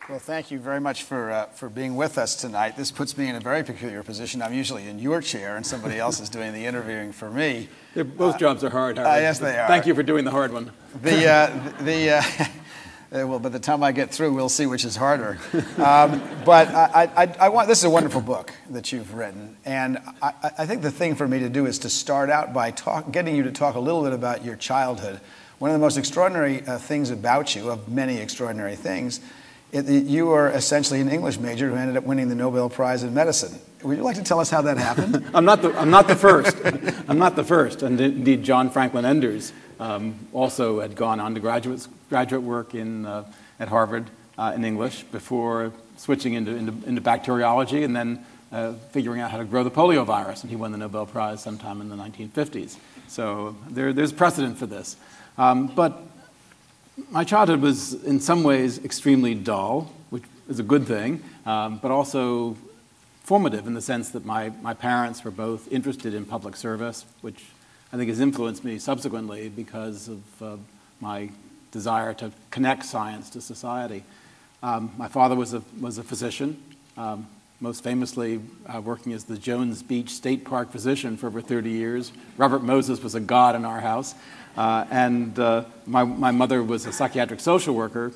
Well, thank you very much for being with us tonight. This puts me in a very peculiar position. I'm usually in your chair, and somebody else is doing the interviewing for me. Both jobs are hard, Howard. Yes, they are. Thank you for doing the hard one. Well, by the time I get through, we'll see which is harder. But I want. This is a wonderful book that you've written, and I think the thing for me to do is to start out by getting you to talk a little bit about your childhood. One of the most extraordinary things about you, of many extraordinary things, you are essentially an English major who ended up winning the Nobel Prize in medicine. Would you like to tell us how that happened? I'm not the first. I'm not the first. And indeed, John Franklin Enders also had gone on to graduate work at Harvard in English before switching into bacteriology and then figuring out how to grow the polio virus. And he won the Nobel Prize sometime in the 1950s. So there's precedent for this. But my childhood was, in some ways, extremely dull, which is a good thing, but also formative in the sense that my parents were both interested in public service, which I think has influenced me subsequently because of my desire to connect science to society. My father was a physician, most famously working as the Jones Beach State Park physician for over 30 years. Robert Moses was a god in our house. And my mother was a psychiatric social worker.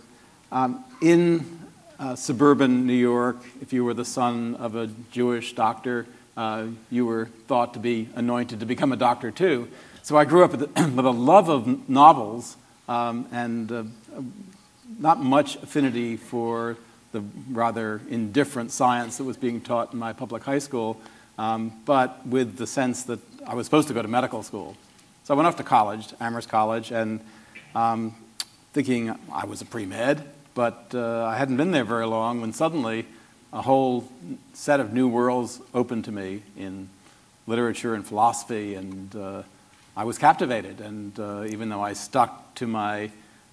In suburban New York, if you were the son of a Jewish doctor, you were thought to be anointed to become a doctor too. So I grew up with a love of novels and not much affinity for the rather indifferent science that was being taught in my public high school, but with the sense that I was supposed to go to medical school. So I went off to college, Amherst College, and thinking I was a pre-med, but I hadn't been there very long when suddenly a whole set of new worlds opened to me in literature and philosophy, and I was captivated. And even though I stuck to my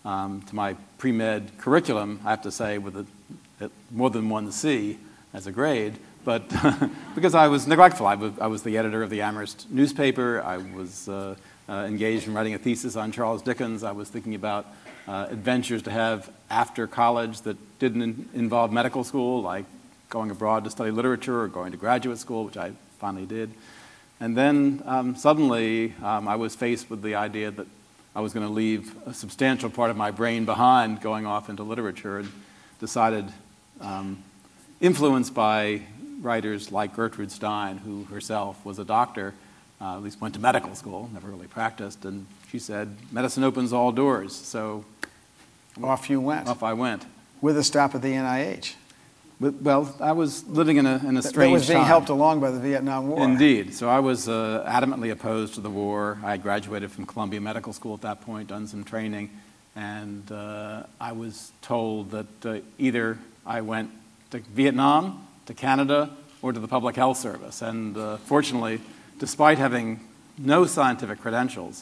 pre-med curriculum, I have to say, with more than one C as a grade, but because I was neglectful. I was the editor of the Amherst newspaper. I was engaged in writing a thesis on Charles Dickens. I was thinking about adventures to have after college that didn't involve medical school, like going abroad to study literature or going to graduate school, which I finally did. And then suddenly I was faced with the idea that I was going to leave a substantial part of my brain behind going off into literature, and decided, influenced by writers like Gertrude Stein, who herself was a doctor, at least went to medical school, never really practiced, and she said, medicine opens all doors. So off you went. Off I went. With a stop at the NIH. Well, I was living in a strange time. That was being helped along by the Vietnam War. Indeed. So I was adamantly opposed to the war. I graduated from Columbia Medical School at that point, done some training, and I was told that either I went to Vietnam, to Canada, or to the Public Health Service. And fortunately, despite having no scientific credentials,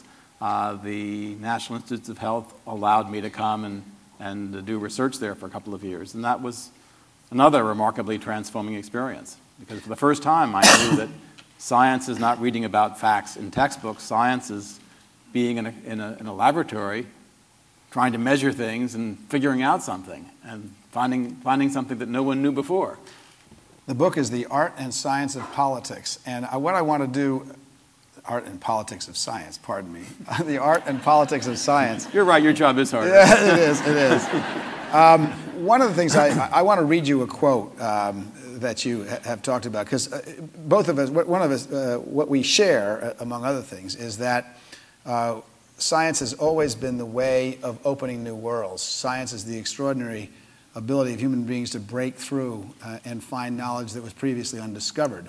the National Institutes of Health allowed me to come and do research there for a couple of years. And that was another remarkably transforming experience, because for the first time I knew that science is not reading about facts in textbooks. Science is being in a laboratory, trying to measure things and figuring out something, and finding something that no one knew before. The book is The Art and Science of Politics, and what I want to do, Art and Politics of Science, pardon me. The Art and Politics of Science. You're right, your job is hard. Yeah, it is. One of the things I want to read you a quote that you have talked about, because both of us, what we share, among other things, is that science has always been the way of opening new worlds. Science is the extraordinary ability of human beings to break through and find knowledge that was previously undiscovered.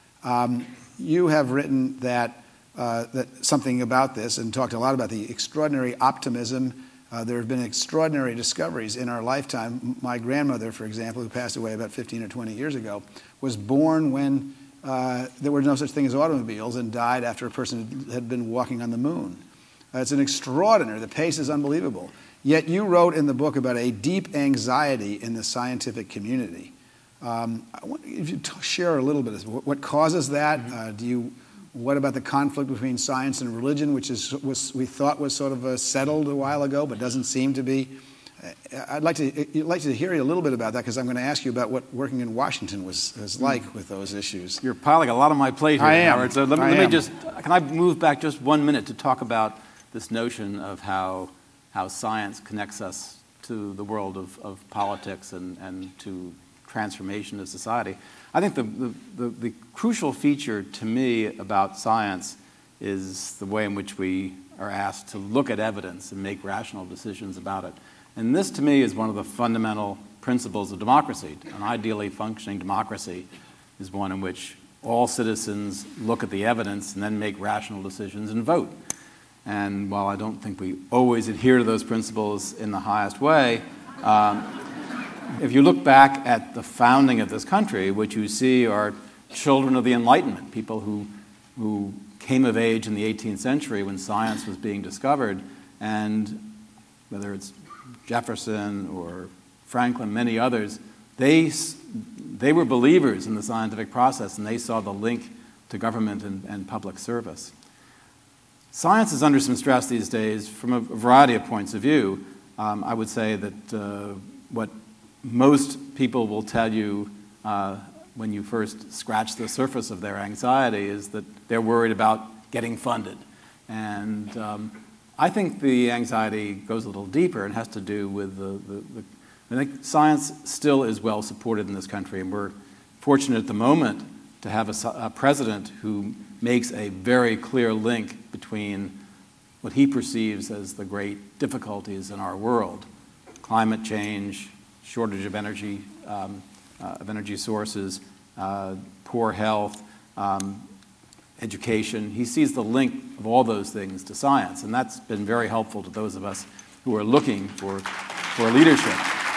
You have written that something about this and talked a lot about the extraordinary optimism. There have been extraordinary discoveries in our lifetime. My grandmother, for example, who passed away about 15 or 20 years ago, was born when there were no such thing as automobiles and died after a person had been walking on the moon. It's an extraordinary, the pace is unbelievable. Yet you wrote in the book about a deep anxiety in the scientific community. I wonder if you share a little bit of what causes that. What about the conflict between science and religion, which we thought was sort of settled a while ago, but doesn't seem to be? I'd like to hear you a little bit about that, because I'm going to ask you about what working in Washington was like with those issues. You're piling a lot on my plate here, I am. Howard. So let me can I move back just 1 minute to talk about this notion of how science connects us to the world of politics and to transformation of society. I think the crucial feature to me about science is the way in which we are asked to look at evidence and make rational decisions about it. And this, to me, is one of the fundamental principles of democracy. An ideally functioning democracy is one in which all citizens look at the evidence and then make rational decisions and vote. And while I don't think we always adhere to those principles in the highest way, if you look back at the founding of this country, what you see are children of the Enlightenment, people who came of age in the 18th century when science was being discovered, and whether it's Jefferson or Franklin, many others, they were believers in the scientific process, and they saw the link to government and public service. Science is under some stress these days from a variety of points of view. I would say that what most people will tell you when you first scratch the surface of their anxiety is that they're worried about getting funded. And I think the anxiety goes a little deeper and has to do with I think science still is well supported in this country, and we're fortunate at the moment to have a president who makes a very clear link between what he perceives as the great difficulties in our world: climate change, shortage of energy sources, poor health, education. He sees the link of all those things to science, and that's been very helpful to those of us who are looking for leadership.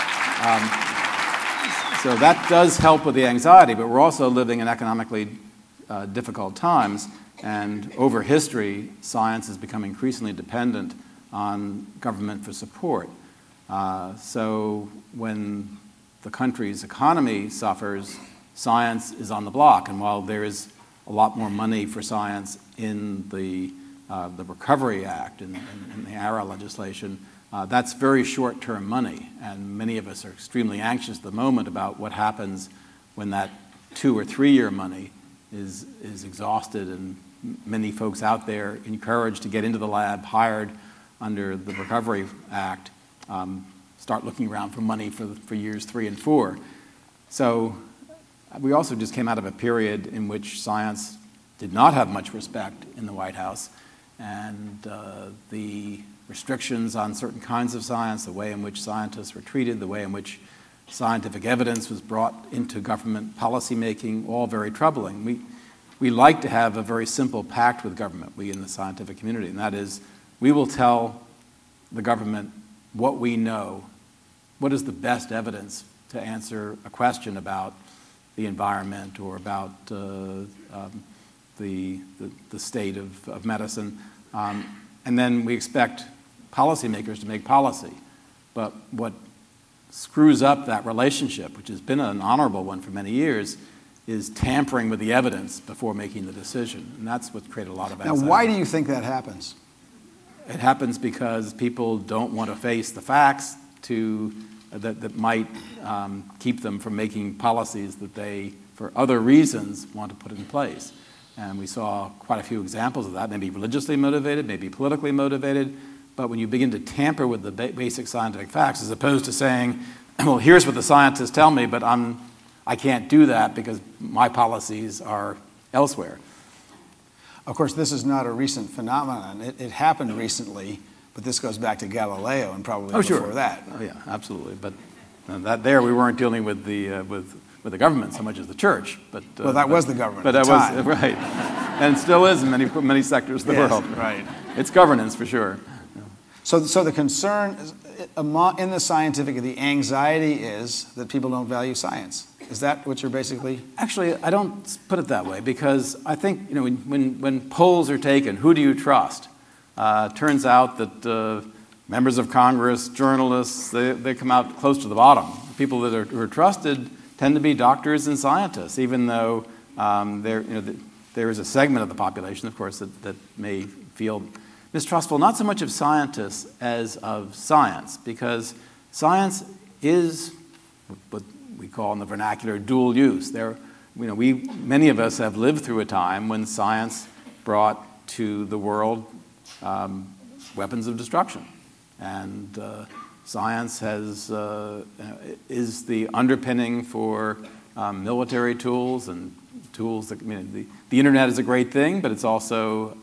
So that does help with the anxiety, but we're also living in economically difficult times, and over history, science has become increasingly dependent on government for support. So when the country's economy suffers, science is on the block, and while there is a lot more money for science in the Recovery Act and the ARA legislation, that's very short-term money, and many of us are extremely anxious at the moment about what happens when that 2 or 3 year money is exhausted, and many folks out there encouraged to get into the lab, hired under the Recovery Act, start looking around for money for years 3 and 4. So we also just came out of a period in which science did not have much respect in the White House, and the restrictions on certain kinds of science, the way in which scientists were treated, the way in which scientific evidence was brought into government policymaking, all very troubling. We like to have a very simple pact with government, we in the scientific community, and that is we will tell the government what we know, what is the best evidence to answer a question about the environment or about the state of medicine. And then we expect policymakers to make policy. But what screws up that relationship, which has been an honorable one for many years, is tampering with the evidence before making the decision. And that's what's created a lot of anxiety. Now, why do you think that happens? It happens because people don't want to face the facts that might keep them from making policies that they, for other reasons, want to put in place. And we saw quite a few examples of that, maybe religiously motivated, maybe politically motivated. But when you begin to tamper with the basic scientific facts, as opposed to saying, well, here's what the scientists tell me, but I can't do that because my policies are elsewhere. Of course, this is not a recent phenomenon. It happened recently, but this goes back to Galileo and probably before that. Oh, yeah, absolutely. But we weren't dealing with the government so much as the church. Well, that was the government at the time. Was right, and still is in many sectors of the world. Right. It's governance for sure. So the concern in the scientific, the anxiety is that people don't value science. Is that what you're basically? Actually, I don't put it that way, because I think when polls are taken, who do you trust? Turns out that members of Congress, journalists, they come out close to the bottom. People that are trusted tend to be doctors and scientists, even though there is a segment of the population, of course, that may feel mistrustful, not so much of scientists as of science, because Science is what we call in the vernacular dual use. Many of us have lived through a time when science brought to the world weapons of destruction, and science is the underpinning for military tools and tools that, the internet is a great thing, but it's also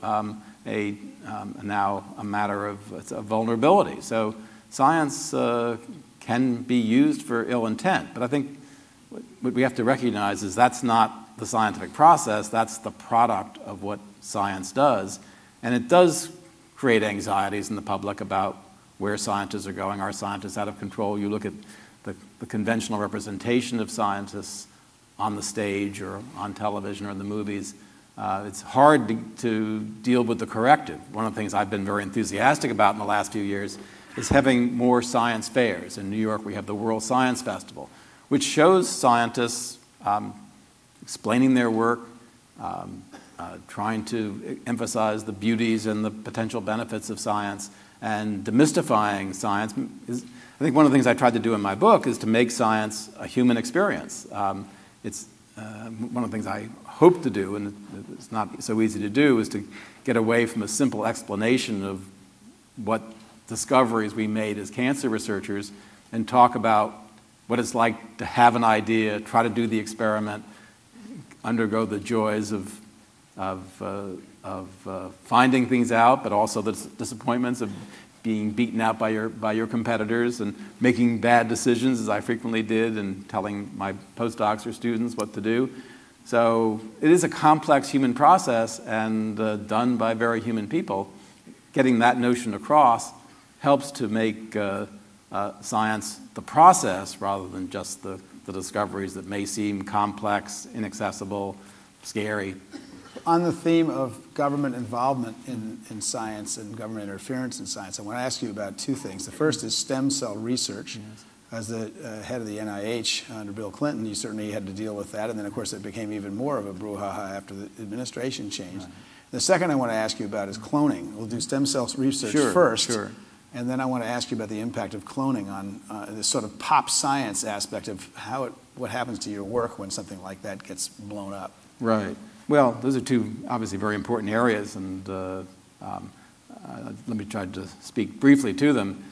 now a matter of vulnerability. So science can be used for ill intent, but I think what we have to recognize is that's not the scientific process, that's the product of what science does. And it does create anxieties in the public about where scientists are going. Are scientists out of control? You look at the conventional representation of scientists on the stage or on television or in the movies. It's hard to deal with the corrective. One of the things I've been very enthusiastic about in the last few years is having more science fairs. In New York, we have the World Science Festival, which shows scientists explaining their work, trying to emphasize the beauties and the potential benefits of science, and demystifying science. I think one of the things I tried to do in my book is to make science a human experience. It's one of the things I hope to do, and it's not so easy to do, is to get away from a simple explanation of what discoveries we made as cancer researchers and talk about what it's like to have an idea, try to do the experiment, undergo the joys of finding things out, but also the disappointments of being beaten out by your competitors and making bad decisions, as I frequently did, and telling my postdocs or students what to do. So it is a complex human process and done by very human people. Getting that notion across helps to make science the process rather than just the discoveries that may seem complex, inaccessible, scary. On the theme of government involvement in science and government interference in science, I want to ask you about two things. The first is stem cell research. Yes. As the head of the NIH under Bill Clinton, you certainly had to deal with that. And then, of course, it became even more of a brouhaha after the administration changed. Right. The second I want to ask you about is cloning. We'll do stem cell research first. Sure. And then I want to ask you about the impact of cloning on this sort of pop science aspect of what happens to your work when something like that gets blown up. Right. Well, those are two obviously very important areas, and let me try to speak briefly to them.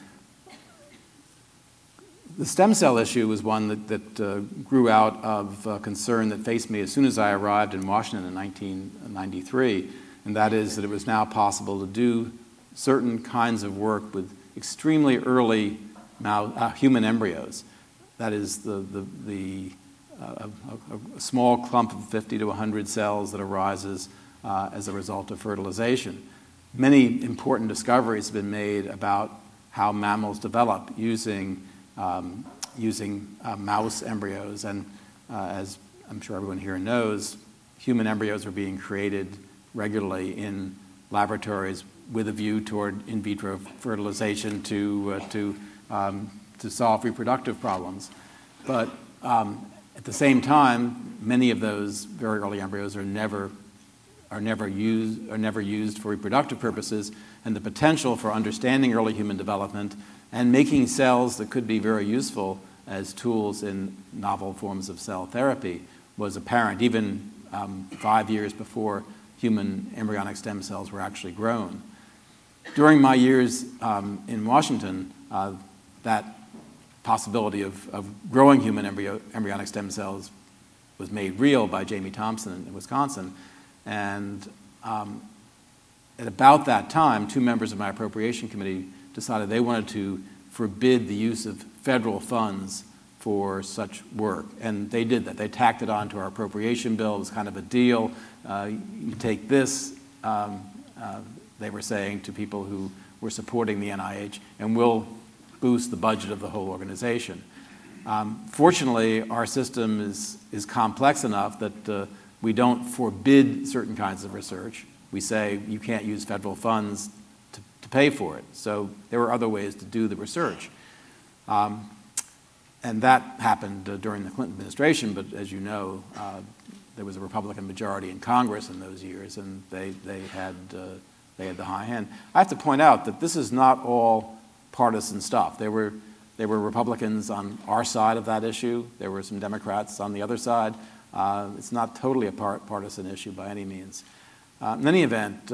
The stem cell issue was one that grew out of concern that faced me as soon as I arrived in Washington in 1993, and that is that it was now possible to do certain kinds of work with extremely early human embryos. That is a small clump of 50 to 100 cells that arises as a result of fertilization. Many important discoveries have been made about how mammals develop using mouse embryos, and as I'm sure everyone here knows, human embryos are being created regularly in laboratories with a view toward in vitro fertilization to solve reproductive problems. But at the same time, many of those very early embryos are never used for reproductive purposes, and the potential for understanding early human development and making cells that could be very useful as tools in novel forms of cell therapy was apparent even 5 years before human embryonic stem cells were actually grown. During my years in Washington, that possibility of growing human embryonic stem cells was made real by Jamie Thompson in Wisconsin. And at about that time, two members of my appropriation committee decided they wanted to forbid the use of federal funds for such work. And they did that. They tacked it onto our appropriation bill. It was kind of a deal. You take this, they were saying to people who were supporting the NIH, and we'll boost the budget of the whole organization. Fortunately, our system is complex enough that we don't forbid certain kinds of research. We say you can't use federal funds to pay for it. So there were other ways to do the research. And that happened during the Clinton administration, but as you know, there was a Republican majority in Congress in those years, and they had the high hand. I have to point out that this is not all partisan stuff. There There were Republicans on our side of that issue. There were some Democrats on the other side. It's not totally a partisan issue by any means. In any event,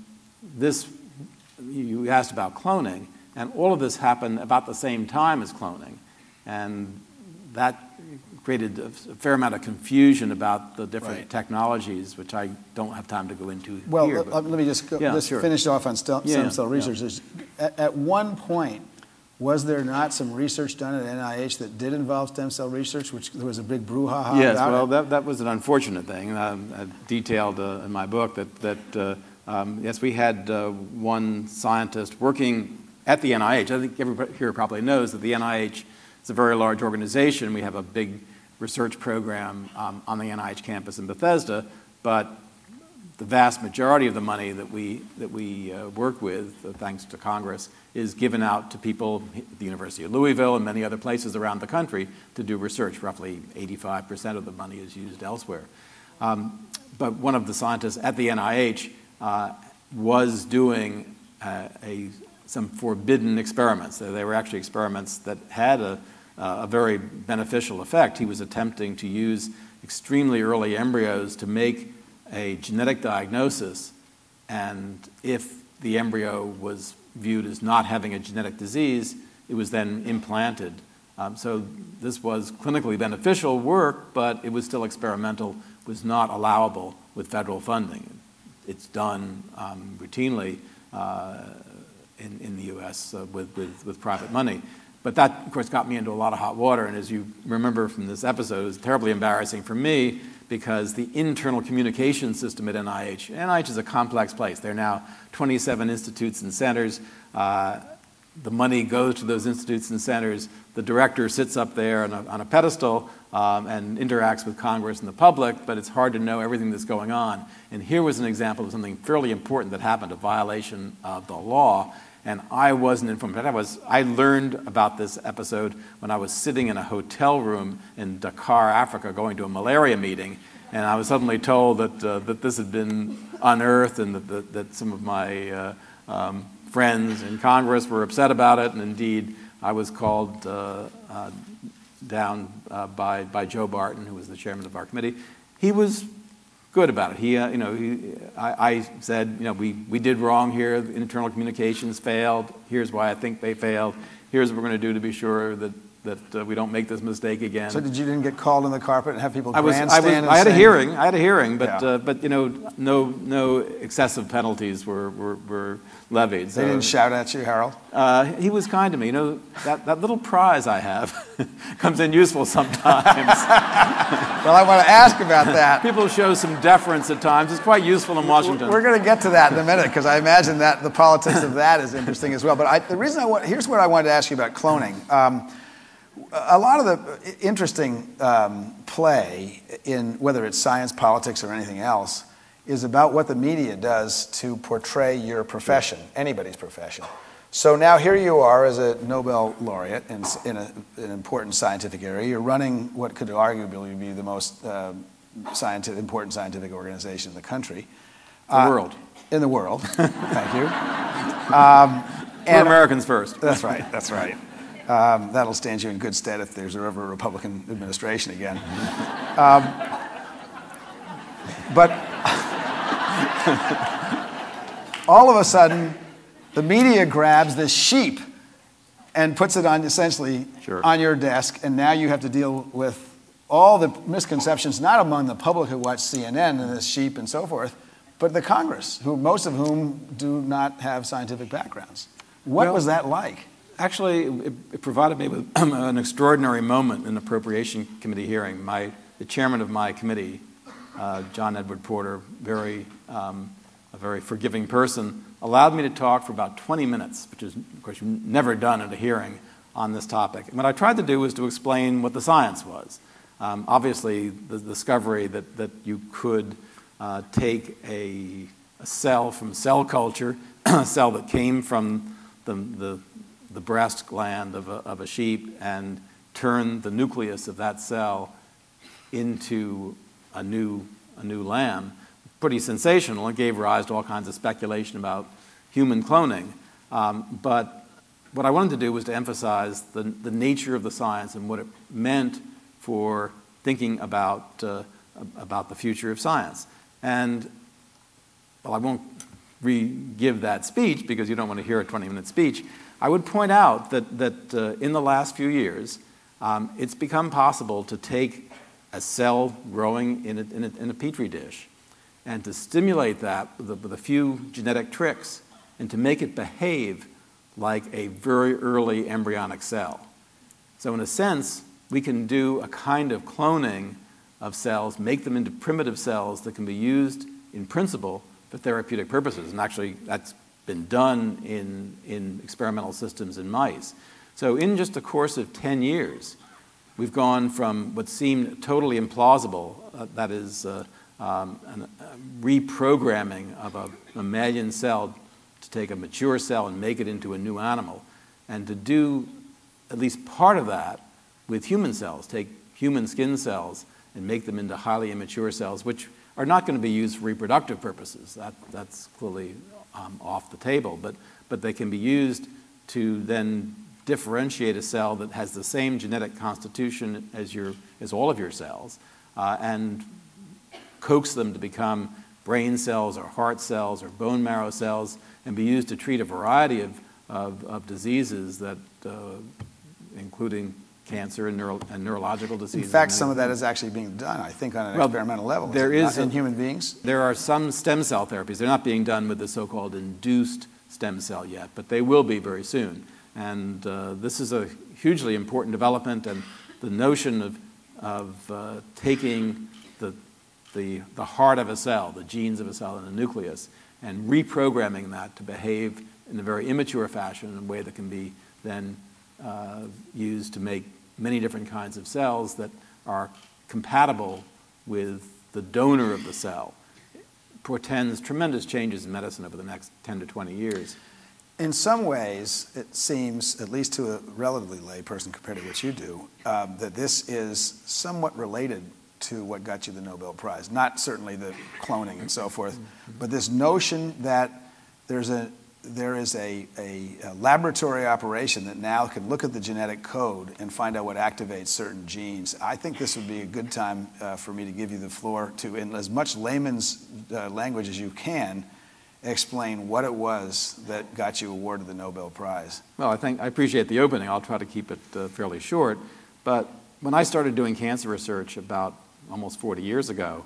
you asked about cloning, and all of this happened about the same time as cloning. And that created a fair amount of confusion about the different technologies, which I don't have time to go into well, here. Let me just finish off on stem cell research. At one point, was there not some research done at NIH that did involve stem cell research, which there was a big brouhaha yes, about? Yes, well, that was an unfortunate thing. I detailed in my book that yes, we had one scientist working at the NIH. I think everybody here probably knows that the NIH is a very large organization. We have a big research program on the NIH campus in Bethesda, but the vast majority of the money that we work with, thanks to Congress, is given out to people at the University of Louisville and many other places around the country to do research. Roughly 85% of the money is used elsewhere. But one of the scientists at the NIH was doing some forbidden experiments. They were actually experiments that had a very beneficial effect. He was attempting to use extremely early embryos to make a genetic diagnosis, and if the embryo was viewed as not having a genetic disease, it was then implanted. So this was clinically beneficial work, but it was still experimental, was not allowable with federal funding. It's done routinely in the U.S. With private money. But that, of course, got me into a lot of hot water, and as you remember from this episode, it was terribly embarrassing for me because the internal communication system at NIH is a complex place. There are now 27 institutes and centers. The money goes to those institutes and centers. The director sits up there on a pedestal and interacts with Congress and the public, but it's hard to know everything that's going on. And here was an example of something fairly important that happened, a violation of the law, and I wasn't informed. I learned about this episode when I was sitting in a hotel room in Dakar, Africa, going to a malaria meeting, and I was suddenly told that this had been unearthed and that some of my friends in Congress were upset about it, and indeed I was called down by Joe Barton, who was the chairman of our committee. He was good about it. I said, we did wrong here. The internal communications failed. Here's why I think they failed. Here's what we're going to do to be sure that we don't make this mistake again. So you didn't get called on the carpet and have people grandstand? I had a hearing, but no excessive penalties were levied. They didn't shout at you, Harold? He was kind to me. That little prize I have comes in useful sometimes. Well, I want to ask about that. People show some deference at times. It's quite useful in Washington. We're going to get to that in a minute because I imagine that the politics of that is interesting as well. But here's what I wanted to ask you about cloning. A lot of the interesting play in whether it's science, politics, or anything else is about what the media does to portray your profession, anybody's profession. So now here you are as a Nobel laureate in an important scientific area. You're running what could arguably be the most important scientific organization in the country. World. In the world. Thank you. We're Americans first. That's right. That's right. That'll stand you in good stead if there's ever a Republican administration again. But all of a sudden, the media grabs this sheep and puts it on essentially on your desk, and now you have to deal with all the misconceptions, not among the public who watch CNN and this sheep and so forth, but the Congress, most of whom do not have scientific backgrounds. What was that like? Actually, it provided me with an extraordinary moment in the Appropriation Committee hearing. The chairman of my committee, John Edward Porter, a very forgiving person, allowed me to talk for about 20 minutes, which is, of course, never done at a hearing on this topic. And what I tried to do was to explain what the science was. Obviously, the discovery that you could take a cell from cell culture, a cell that came from the breast gland of a sheep, and turn the nucleus of that cell into a new lamb. Pretty sensational. It gave rise to all kinds of speculation about human cloning. But what I wanted to do was to emphasize the nature of the science and what it meant for thinking about the future of science. And, well, I won't re-give that speech because you don't want to hear a 20-minute speech. I would point out that in the last few years, it's become possible to take a cell growing in a petri dish and to stimulate that with a few genetic tricks and to make it behave like a very early embryonic cell. So in a sense, we can do a kind of cloning of cells, make them into primitive cells that can be used in principle for therapeutic purposes. And actually, that's been done in experimental systems in mice. So in just a course of 10 years, we've gone from what seemed totally implausible, that is reprogramming of a mammalian cell to take a mature cell and make it into a new animal, and to do at least part of that with human cells, take human skin cells and make them into highly immature cells, which are not going to be used for reproductive purposes. That's clearly off the table, but they can be used to then differentiate a cell that has the same genetic constitution as all of your cells, and coax them to become brain cells or heart cells or bone marrow cells, and be used to treat a variety of diseases that, including cancer and neurological diseases. In fact, some of that is actually being done, I think, on an experimental level. There is in human beings. There are some stem cell therapies. They're not being done with the so-called induced stem cell yet, but they will be very soon. And this is a hugely important development, and the notion of taking the heart of a cell, the genes of a cell in the nucleus, and reprogramming that to behave in a very immature fashion in a way that can be then used to make many different kinds of cells that are compatible with the donor of the cell, portends tremendous changes in medicine over the next 10 to 20 years. In some ways, it seems, at least to a relatively lay person compared to what you do, that this is somewhat related to what got you the Nobel Prize. Not certainly the cloning and so forth, but this notion that there is a laboratory operation that now can look at the genetic code and find out what activates certain genes. I think this would be a good time for me to give you the floor to, in as much layman's language as you can, explain what it was that got you awarded the Nobel Prize. Well, I appreciate the opening. I'll try to keep it fairly short. But when I started doing cancer research about almost 40 years ago,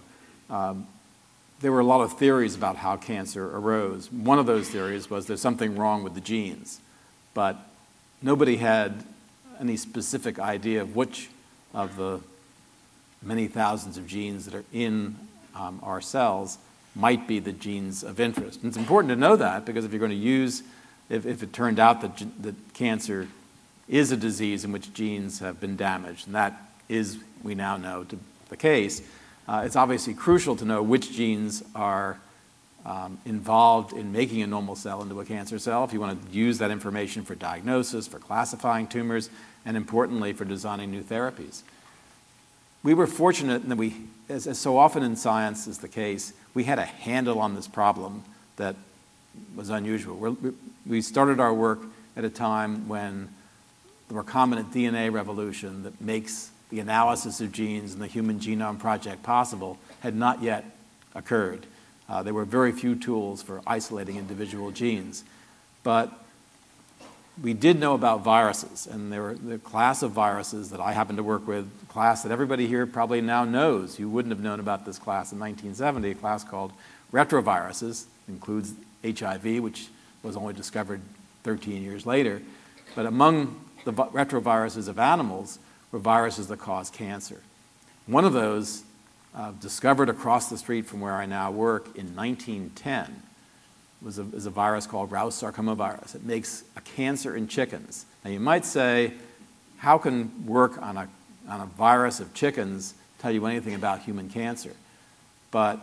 there were a lot of theories about how cancer arose. One of those theories was there's something wrong with the genes, but nobody had any specific idea of which of the many thousands of genes that are in our cells might be the genes of interest. And it's important to know that, because if you're going to use, if it turned out that cancer is a disease in which genes have been damaged, and that is, we now know, the case, it's obviously crucial to know which genes are involved in making a normal cell into a cancer cell, if you want to use that information for diagnosis, for classifying tumors, and importantly, for designing new therapies. We were fortunate in that we, as so often in science is the case, we had a handle on this problem that was unusual. We started our work at a time when the recombinant DNA revolution that makes the analysis of genes and the Human Genome Project possible had not yet occurred. There were very few tools for isolating individual genes. But we did know about viruses, and there were the class of viruses that I happened to work with, a class that everybody here probably now knows. You wouldn't have known about this class in 1970, a class called retroviruses. It includes HIV, which was only discovered 13 years later. But among the retroviruses of animals were viruses that cause cancer. One of those, discovered across the street from where I now work in 1910, is a virus called Rous sarcoma virus. It makes a cancer in chickens. Now you might say, how can work on a virus of chickens tell you anything about human cancer? But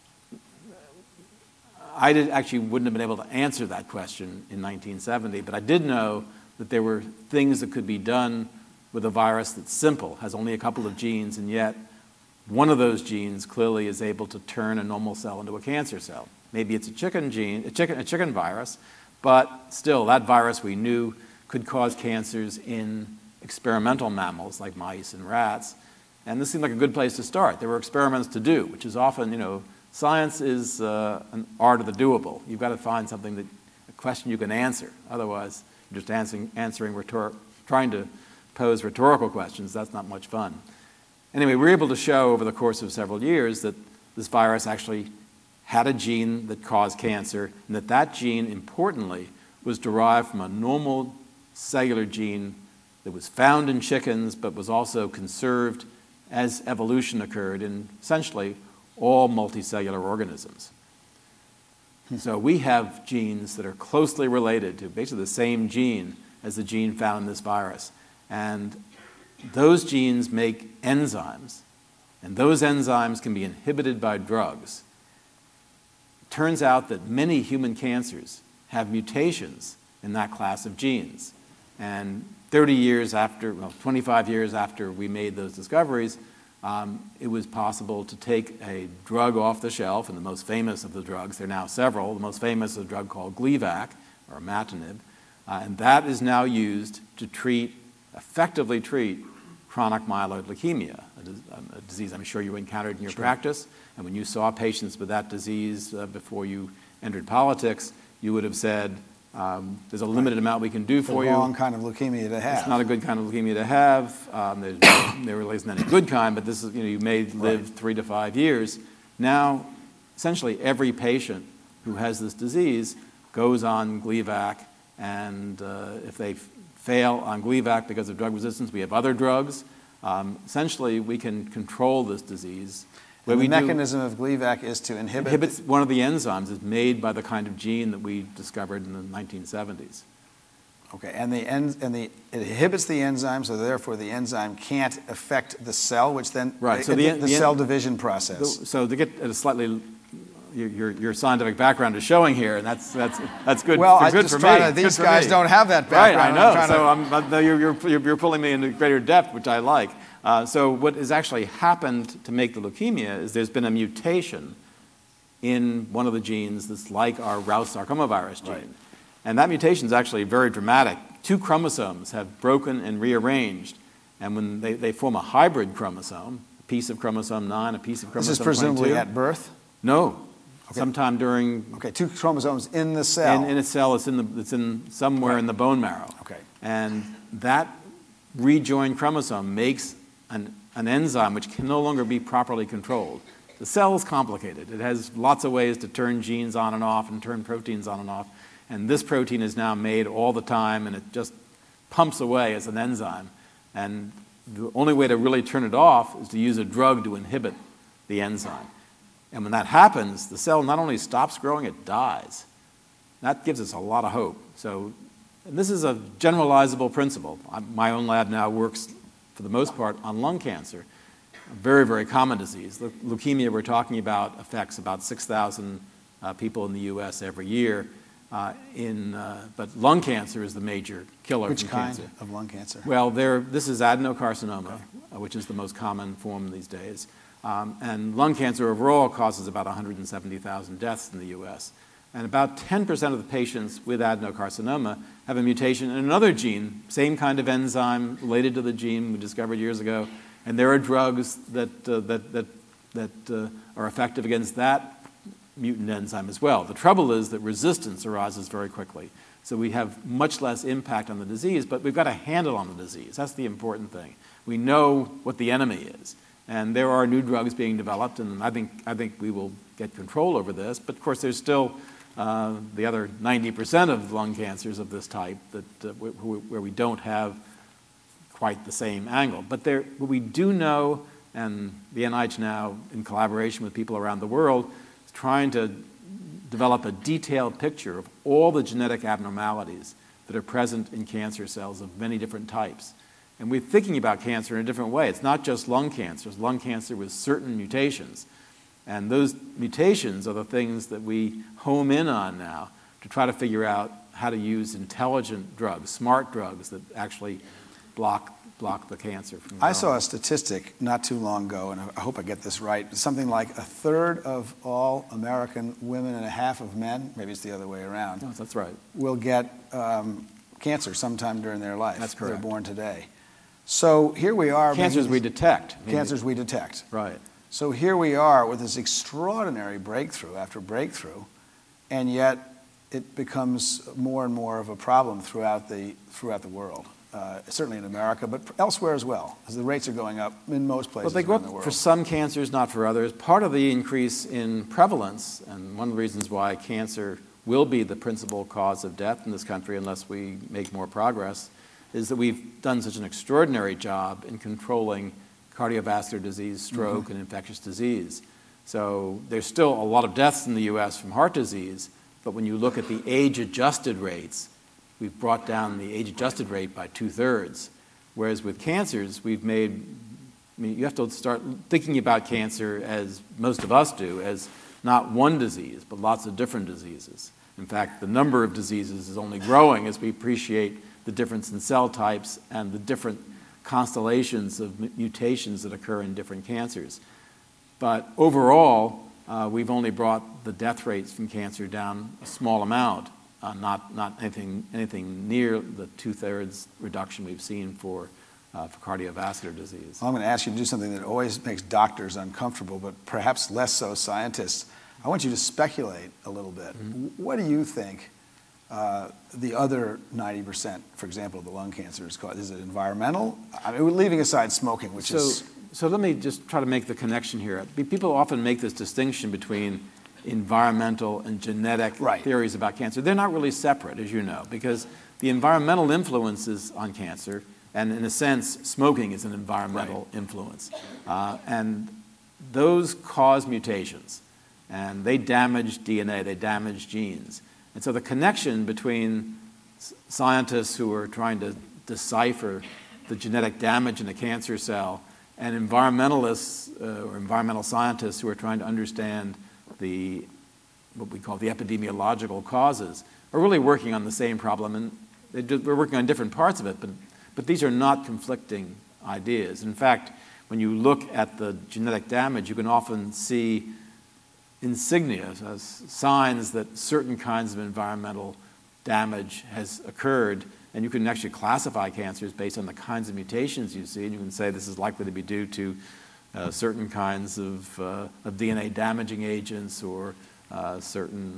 I actually wouldn't have been able to answer that question in 1970, but I did know that there were things that could be done with a virus that's simple, has only a couple of genes, and yet one of those genes clearly is able to turn a normal cell into a cancer cell. Maybe it's a chicken virus, but still, that virus we knew could cause cancers in experimental mammals like mice and rats. And this seemed like a good place to start. There were experiments to do, which is often, science is an art of the doable. You've got to find something a question you can answer. Otherwise, you're just trying to pose rhetorical questions. That's not much fun. Anyway, we were able to show over the course of several years that this virus actually had a gene that caused cancer, and that gene, importantly, was derived from a normal cellular gene that was found in chickens but was also conserved as evolution occurred in essentially all multicellular organisms. So we have genes that are closely related to basically the same gene as the gene found in this virus. And those genes make enzymes, and those enzymes can be inhibited by drugs. It turns out that many human cancers have mutations in that class of genes. And 25 years after we made those discoveries, it was possible to take a drug off the shelf, and the most famous of the drugs, there are now several, the most famous is a drug called Gleevec, or imatinib, and that is now used to effectively treat chronic myeloid leukemia, a disease I'm sure you encountered in your practice. And when you saw patients with that disease before you entered politics, you would have said, there's a limited amount we can do for you. The wrong kind of leukemia to have. It's not a good kind of leukemia to have. There really isn't any good kind, but this is, you may live 3 to 5 years. Now, essentially every patient who has this disease goes on Gleevec, and if they fail on Gleevec because of drug resistance, we have other drugs. Essentially, we can control this disease. The mechanism of Gleevec is to inhibits one of the enzymes that's made by the kind of gene that we discovered in the 1970s. Okay, and it inhibits the enzyme, so therefore the enzyme can't affect the cell, which then the cell division process. So to get at a slightly your scientific background is showing here, and that's good. Well, good for me. These guys don't have that background. Right, I know. You're pulling me into greater depth, which I like. So what has actually happened to make the leukemia is there's been a mutation in one of the genes that's like our Rous sarcoma virus gene. Right. And that mutation is actually very dramatic. 2 chromosomes have broken and rearranged, and when they form a hybrid chromosome, a piece of chromosome 9, a piece of chromosome 22. This is presumably at birth? No. Okay. Sometime during... Okay, 2 chromosomes in the cell. In a cell, it's in somewhere in the bone marrow. Okay. And that rejoined chromosome makes an enzyme which can no longer be properly controlled. The cell is complicated. It has lots of ways to turn genes on and off and turn proteins on and off. And this protein is now made all the time, and it just pumps away as an enzyme. And the only way to really turn it off is to use a drug to inhibit the enzyme. And when that happens, the cell not only stops growing, it dies. That gives us a lot of hope. So this is a generalizable principle. My own lab now works, for the most part, on lung cancer, a very, very common disease. Leukemia we're talking about affects about 6,000 people in the U.S. every year. But lung cancer is the major killer. Which kind of lung cancer? Well, this is adenocarcinoma, which is the most common form these days. And lung cancer overall causes about 170,000 deaths in the U.S. And about 10% of the patients with adenocarcinoma have a mutation in another gene, same kind of enzyme related to the gene we discovered years ago. And there are drugs that are effective against that mutant enzyme as well. The trouble is that resistance arises very quickly. So we have much less impact on the disease, but we've got a handle on the disease. That's the important thing. We know what the enemy is. And there are new drugs being developed, and I think we will get control over this. But of course, there's still the other 90% of lung cancers of this type where we don't have quite the same angle. But what we do know, and the NIH now, in collaboration with people around the world, is trying to develop a detailed picture of all the genetic abnormalities that are present in cancer cells of many different types. And we're thinking about cancer in a different way. It's not just lung cancer. It's lung cancer with certain mutations. And those mutations are the things that we home in on now to try to figure out how to use intelligent drugs, smart drugs that actually block the cancer from growing. I saw a statistic not too long ago, and I hope I get this right, something like a third of all American women and a half of men, maybe it's the other way around. No, that's right. Will get cancer sometime during their life. That's correct. They're born today. So here we are. Cancers we detect. Cancers we detect. Right. So here we are with this extraordinary breakthrough after breakthrough, and yet it becomes more and more of a problem throughout the world. Certainly in America, but elsewhere as well, as the rates are going up in most places Well, they go around the up world. for some cancers, not for others. Part of the increase in prevalence, and one of the reasons why cancer will be the principal cause of death in this country unless we make more progress, is that we've done such an extraordinary job in controlling cardiovascular disease, stroke, and infectious disease. So there's still a lot of deaths in the U.S. from heart disease, but when you look at the age-adjusted rates, we've brought down the age-adjusted rate by 2/3. Whereas with cancers, you have to start thinking about cancer, as most of us do, as not one disease, but lots of different diseases. In fact, the number of diseases is only growing as we appreciate the difference in cell types and the different constellations of mutations that occur in different cancers. But overall, we've only brought the death rates from cancer down a small amount, not anything near the 2/3 reduction we've seen for cardiovascular disease. Well, I'm going to ask you to do something that always makes doctors uncomfortable, but perhaps less so scientists. I want you to speculate a little bit. What do you think the other 90%, for example, of the lung cancer is caused? Is it environmental? I mean, we're leaving aside smoking, which is... So let me just try to make the connection here. People often make this distinction between environmental and genetic theories about cancer. They're not really separate, as you know, because the environmental influences on cancer, and in a sense, smoking is an environmental influence, and those cause mutations, and they damage DNA, they damage genes. And so the connection between scientists who are trying to decipher the genetic damage in a cancer cell and environmentalists or environmental scientists who are trying to understand what we call the epidemiological causes are really working on the same problem, and we're working on different parts of it, but these are not conflicting ideas. In fact, when you look at the genetic damage, you can often see insignia as signs that certain kinds of environmental damage has occurred, and you can actually classify cancers based on the kinds of mutations you see, and you can say this is likely to be due to certain kinds of DNA damaging agents or certain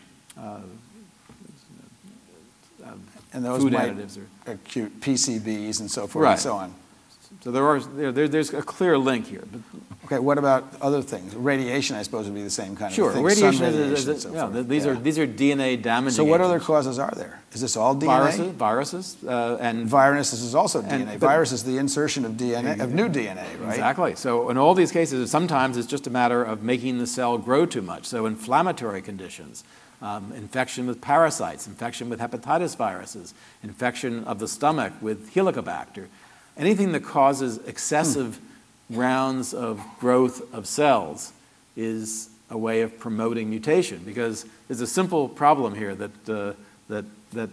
and those food might additives or acute PCBs and so forth and so on. So there's a clear link here. But okay, what about other things? Radiation, I suppose, would be the same kind of thing. Sure, radiation is these are DNA damaging. So what agents. other causes are there? Is this all DNA? Viruses, and viruses is also DNA. Virus is the insertion of DNA, of new DNA, right? Exactly. So in all these cases, sometimes it's just a matter of making the cell grow too much. So inflammatory conditions, infection with parasites, infection with hepatitis viruses, infection of the stomach with Helicobacter. Anything that causes excessive rounds of growth of cells is a way of promoting mutation, because there's a simple problem here that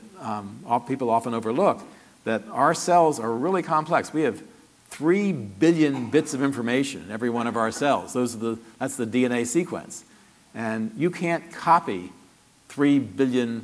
people often overlook, that our cells are really complex. We have 3 billion bits of information in every one of our cells. That's the DNA sequence. And you can't copy 3 billion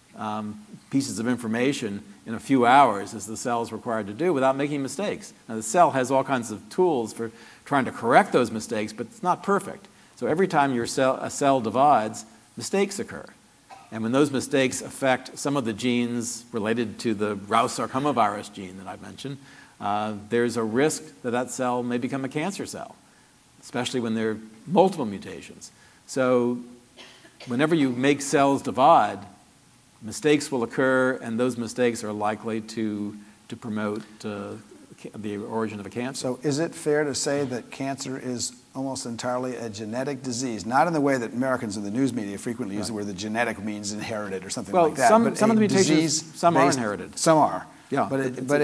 pieces of information in a few hours, as the cell is required to do, without making mistakes. Now, the cell has all kinds of tools for trying to correct those mistakes, but it's not perfect. So every time a cell divides, mistakes occur. And when those mistakes affect some of the genes related to the Rous sarcomavirus gene that I mentioned, there's a risk that cell may become a cancer cell, especially when there are multiple mutations. So whenever you make cells divide, mistakes will occur, and those mistakes are likely to promote the origin of a cancer. So is it fair to say that cancer is almost entirely a genetic disease? Not in the way that Americans in the news media frequently use, where the genetic means inherited or something like that. Well, some of the mutations, some are inherited. Some are. Yeah. But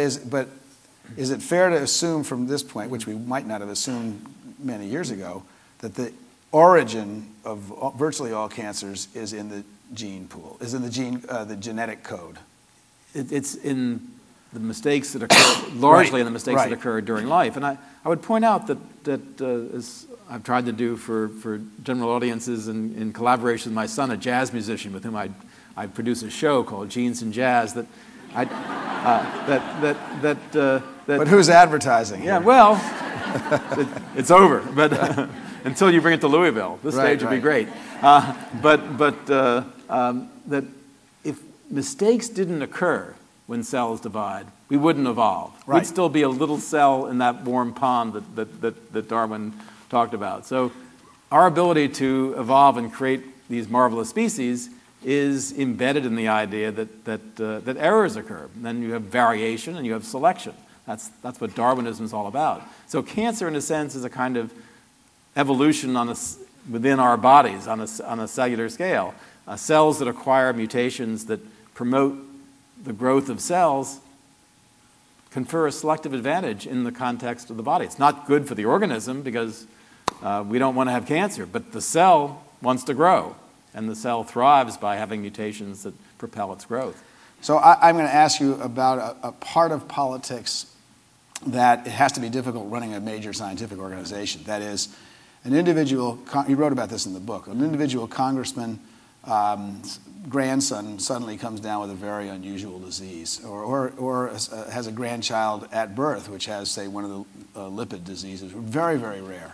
is it fair to assume from this point, which we might not have assumed many years ago, that the origin of virtually all cancers is in the gene pool, is in the genetic code? It's in the mistakes that occur, largely in the mistakes that occur during life. And I would point out that as I've tried to do for general audiences in collaboration with my son, a jazz musician with whom I produce a show called Genes and Jazz, that But who's advertising? Yeah, well, it's over. But until you bring it to Louisville, this stage would be great. That if mistakes didn't occur when cells divide, we wouldn't evolve. Right. We'd still be a little cell in that warm pond that Darwin talked about. So our ability to evolve and create these marvelous species is embedded in the idea that errors occur. And then you have variation and you have selection. That's what Darwinism is all about. So cancer, in a sense, is a kind of evolution within our bodies on a cellular scale. Cells that acquire mutations that promote the growth of cells confer a selective advantage in the context of the body. It's not good for the organism because we don't want to have cancer, but the cell wants to grow, and the cell thrives by having mutations that propel its growth. So I'm going to ask you about a part of politics that it has to be difficult running a major scientific organization. That is, an individual, you wrote about this in the book, an individual congressman grandson suddenly comes down with a very unusual disease, or has a grandchild at birth which has, say, one of the lipid diseases, very, very rare.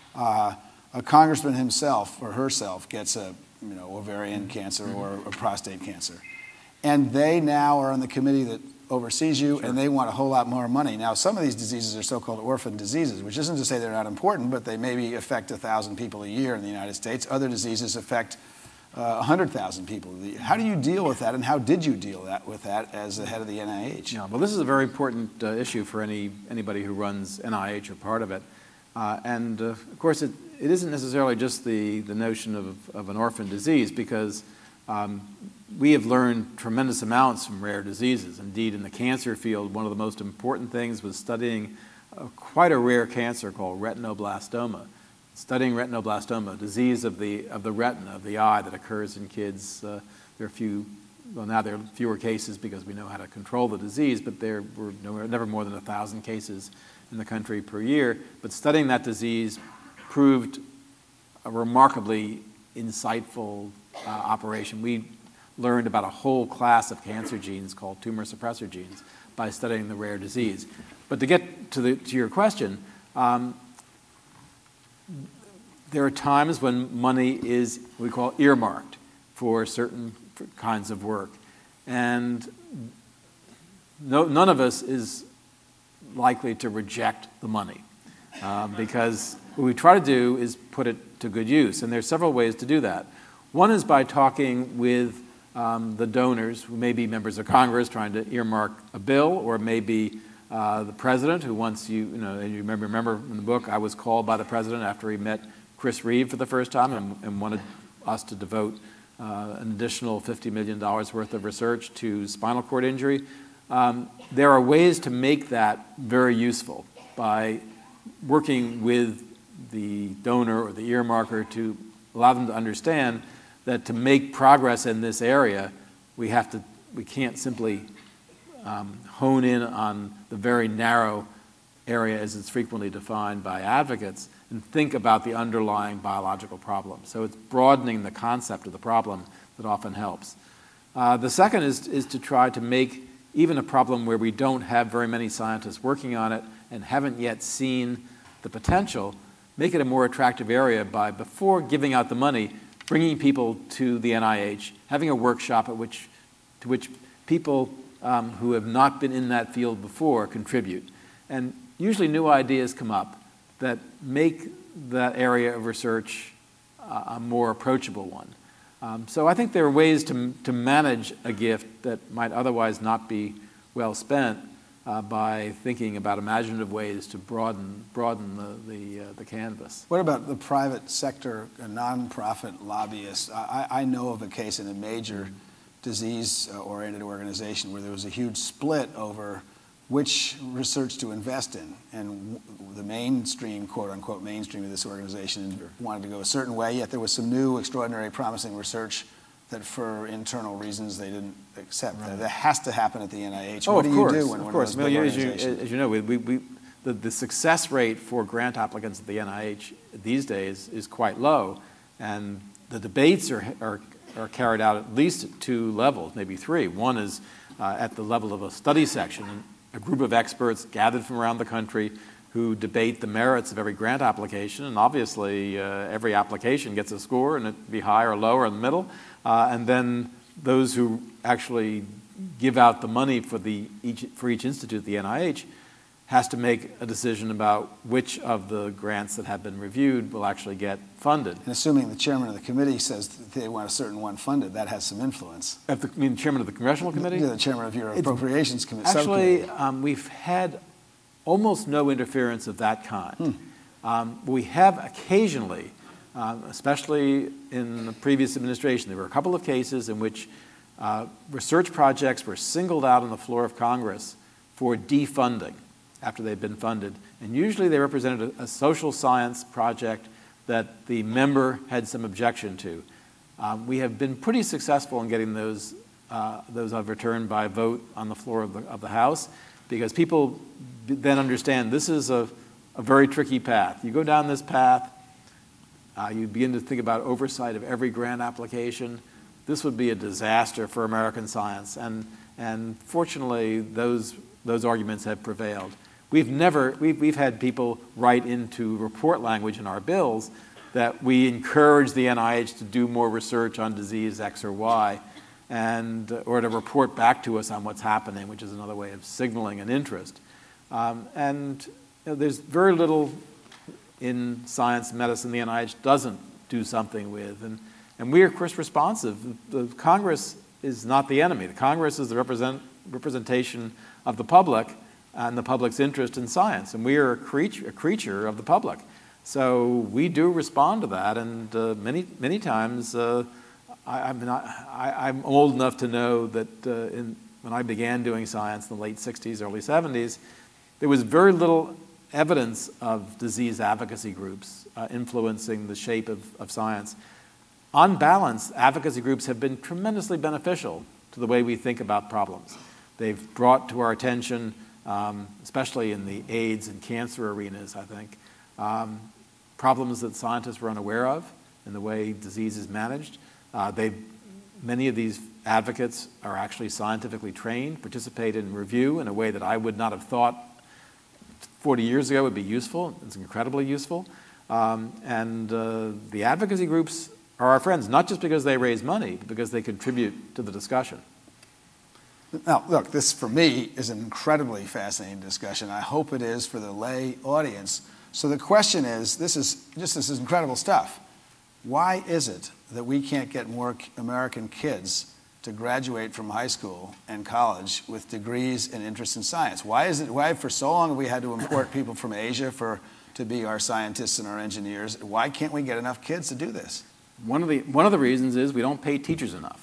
A congressman himself or herself gets ovarian cancer or a prostate cancer, and they now are on the committee that oversees you, and they want a whole lot more money. Now, some of these diseases are so-called orphan diseases, which isn't to say they're not important, but they maybe affect 1,000 people a year in the United States. Other diseases affect 100,000 people. How do you deal with that, and how did you deal with that as the head of the NIH? Yeah, well, this is a very important issue for anybody who runs NIH or part of it. Of course, it isn't necessarily just the notion of an orphan disease, because we have learned tremendous amounts from rare diseases. Indeed, in the cancer field, one of the most important things was studying quite a rare cancer called retinoblastoma. Studying retinoblastoma, a disease of the retina, of the eye, that occurs in kids. Now there are fewer cases because we know how to control the disease, but there were never more than 1,000 cases in the country per year. But studying that disease proved a remarkably insightful operation. We learned about a whole class of cancer genes called tumor suppressor genes by studying the rare disease. But to get to your question, there are times when money is what we call earmarked for certain kinds of work. And none of us is likely to reject the money because what we try to do is put it to good use. And there are several ways to do that. One is by talking with the donors, who may be members of Congress trying to earmark a bill, or maybe the president who wants you remember in the book, I was called by the president after he met Chris Reeve for the first time and wanted us to devote an additional $50 million worth of research to spinal cord injury. There are ways to make that very useful by working with the donor or the earmarker to allow them to understand that to make progress in this area, we can't simply hone in on the very narrow area as it's frequently defined by advocates and think about the underlying biological problem. So it's broadening the concept of the problem that often helps. The second is to try to make even a problem where we don't have very many scientists working on it and haven't yet seen the potential, make it a more attractive area by, before giving out the money, bringing people to the NIH, having a workshop to which people who have not been in that field before contribute. And usually new ideas come up that make that area of research a more approachable one. So I think there are ways to manage a gift that might otherwise not be well spent by thinking about imaginative ways to broaden the canvas. What about the private sector, nonprofit lobbyists? I know of a case in a major disease-oriented organization where there was a huge split over which research to invest in. And the mainstream, quote-unquote mainstream of this organization wanted to go a certain way, yet there was some new, extraordinary, promising research that for internal reasons they didn't accept. Right. That has to happen at the NIH. What do you do when one of those big organizations? As you know, the success rate for grant applicants at the NIH these days is quite low, and the debates are carried out at least at two levels, maybe three. One is at the level of a study section, a group of experts gathered from around the country who debate the merits of every grant application. And obviously, every application gets a score, and it'd be high or low or in the middle. And then those who actually give out the money for each institute, the NIH, has to make a decision about which of the grants that have been reviewed will actually get funded. And assuming the chairman of the committee says that they want a certain one funded, that has some influence. You mean the chairman of the congressional committee? Yeah, the chairman of your appropriations committee. Actually, we've had almost no interference of that kind. We have occasionally, especially in the previous administration, there were a couple of cases in which research projects were singled out on the floor of Congress for defunding after they'd been funded. And usually they represented a social science project that the member had some objection to. We have been pretty successful in getting those overturned by a vote on the floor of the House, because people then understand this is a very tricky path. You go down this path, you begin to think about oversight of every grant application. This would be a disaster for American science. And fortunately, those arguments have prevailed. We've had people write into report language in our bills that we encourage the NIH to do more research on disease X or Y, or to report back to us on what's happening, which is another way of signaling an interest. There's very little in science and medicine the NIH doesn't do something with. And we are, of course, responsive. The Congress is not the enemy. The Congress is the representation of the public and the public's interest in science. And we are a creature of the public. So we do respond to that. And many times, I'm old enough to know that when I began doing science in the late 60s, early 70s, there was very little evidence of disease advocacy groups influencing the shape of science. On balance, advocacy groups have been tremendously beneficial to the way we think about problems. They've brought to our attention, especially in the AIDS and cancer arenas, I think, problems that scientists were unaware of in the way disease is managed. Many of these advocates are actually scientifically trained, participate in review in a way that I would not have thought 40 years ago would be useful. It's incredibly useful. The advocacy groups are our friends, not just because they raise money, but because they contribute to the discussion. Now, look, this for me is an incredibly fascinating discussion. I hope it is for the lay audience. So the question is, this is incredible stuff. Why is it that we can't get more American kids to graduate from high school and college with degrees and interest in science? Why for so long have we had to import people from Asia to be our scientists and our engineers? Why can't we get enough kids to do this? One of the reasons is we don't pay teachers enough.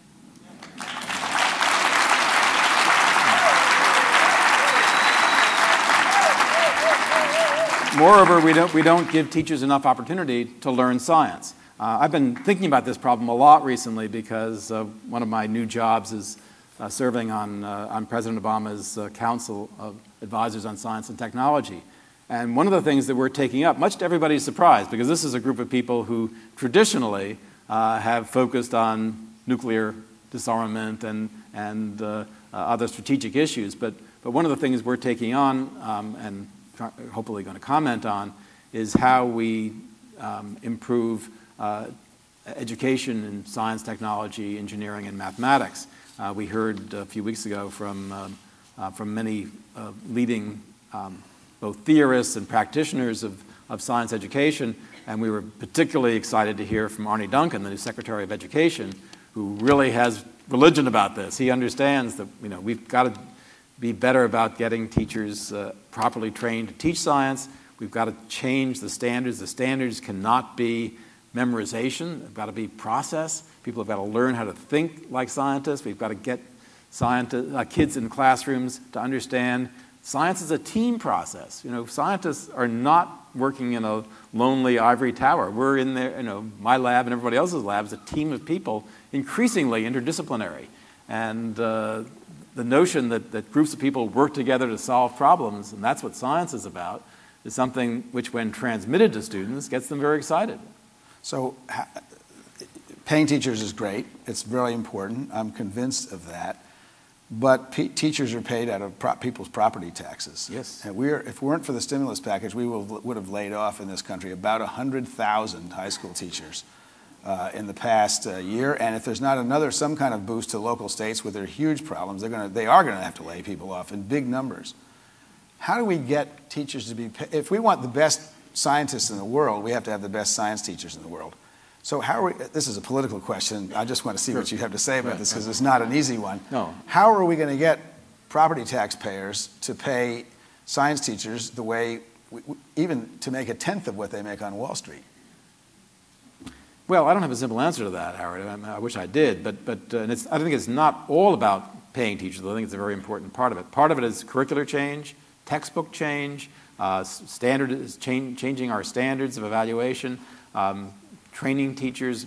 Moreover, we don't give teachers enough opportunity to learn science. I've been thinking about this problem a lot recently because one of my new jobs is serving on President Obama's Council of Advisors on Science and Technology. And one of the things that we're taking up, much to everybody's surprise, because this is a group of people who traditionally have focused on nuclear disarmament and other strategic issues, but one of the things we're taking on and hopefully going to comment on is how we improve education in science, technology, engineering, and mathematics. We heard a few weeks ago from many leading both theorists and practitioners of science education, and we were particularly excited to hear from Arne Duncan, the new Secretary of Education, who really has religion about this. He understands that we've got to be better about getting teachers properly trained to teach science. We've got to change the standards. The standards cannot be memorization. They've got to be process. People have got to learn how to think like scientists. We've got to get kids in classrooms to understand science is a team process. Scientists are not working in a lonely ivory tower. We're in there, my lab and everybody else's lab is a team of people, increasingly interdisciplinary. And the notion that groups of people work together to solve problems, and that's what science is about, is something which, when transmitted to students, gets them very excited. So paying teachers is great. It's really important. I'm convinced of that. but teachers are paid out of people's property taxes. Yes. And if it weren't for the stimulus package, we would have laid off in this country about 100,000 high school teachers in the past year. And if there's not some kind of boost to local states with their huge problems, they are going to have to lay people off in big numbers. How do we get teachers to be paid? If we want the best scientists in the world, we have to have the best science teachers in the world. So this is a political question. I just want to see what you have to say about this, because it's not an easy one. No. How are we going to get property taxpayers to pay science teachers the way, even to make a tenth of what they make on Wall Street? Well, I don't have a simple answer to that, Howard. I wish I did, but I think it's not all about paying teachers. I think it's a very important part of it. Part of it is curricular change, textbook change, changing our standards of evaluation, training teachers,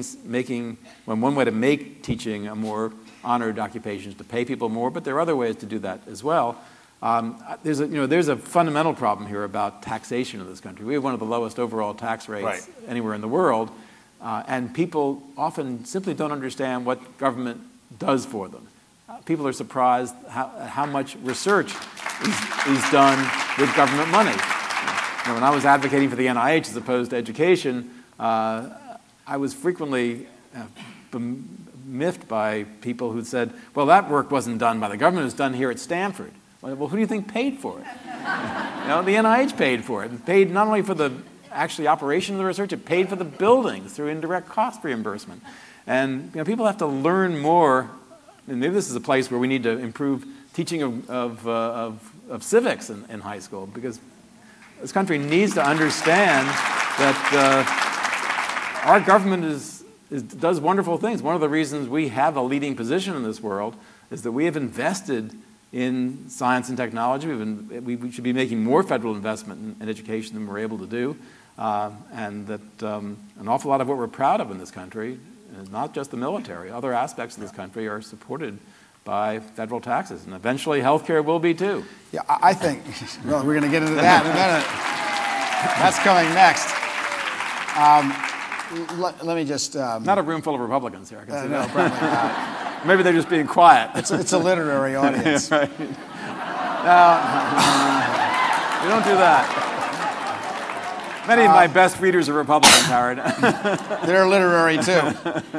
one way to make teaching a more honored occupation is to pay people more, but there are other ways to do that as well. There's a fundamental problem here about taxation in this country. We have one of the lowest overall tax rates anywhere in the world, and people often simply don't understand what government does for them. People are surprised how much research is done with government money. When I was advocating for the NIH as opposed to education, I was frequently miffed by people who said, well, that work wasn't done by the government, it was done here at Stanford. Well, who do you think paid for it? The NIH paid for it. It paid not only for the actually operation of the research, it paid for the buildings through indirect cost reimbursement. And people have to learn more, and maybe this is a place where we need to improve teaching of civics in high school, because this country needs to understand that our government does wonderful things. One of the reasons we have a leading position in this world is that we have invested in science and technology. We should be making more federal investment in education than we're able to do. And that an awful lot of what we're proud of in this country, is not just the military, other aspects of this country are supported by federal taxes. And eventually healthcare will be too. Yeah, I think, well, we're going to get into that in a minute. That's coming next. Let me just... Not a room full of Republicans here, I can see no, that. probably not. Maybe they're just being quiet. It's a literary audience. Right. No, we don't do that. Many of my best readers are Republicans, Howard. They're literary, too.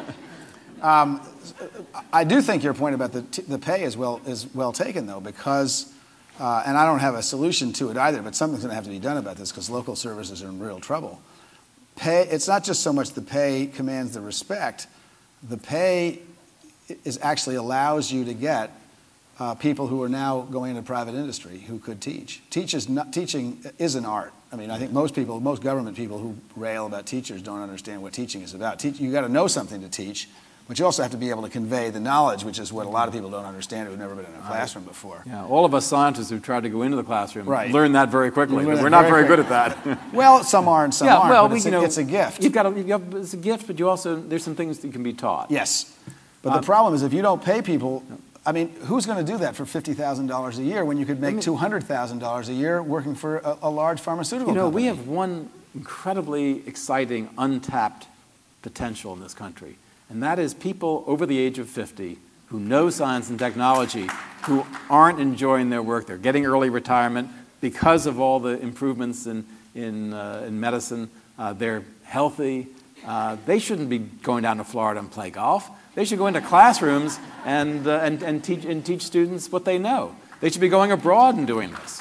I do think your point about the pay is well taken, though, because, and I don't have a solution to it either, but something's going to have to be done about this because local services are in real trouble. It's not just so much the pay commands the respect. The pay actually allows you to get people who are now going into private industry who could teach. Teaching is an art. I mean, I think most government people who rail about teachers don't understand what teaching is about. You got to know something to teach, but you also have to be able to convey the knowledge, which is what a lot of people don't understand who've never been in a classroom before. Yeah, all of us scientists who've tried to go into the classroom learn that very quickly. We're not very good at that. Well, some are and some aren't, well, but it's a gift. It's a gift, but there's some things that can be taught. Yes. But the problem is if you don't pay people, I mean, who's going to do that for $50,000 a year when you could make $200,000 a year working for a large pharmaceutical company? We have one incredibly exciting, untapped potential in this country, and that is people over the age of 50 who know science and technology, who aren't enjoying their work. They're getting early retirement because of all the improvements in medicine. They're healthy. They shouldn't be going down to Florida and play golf. They should go into classrooms and teach students what they know. They should be going abroad and doing this.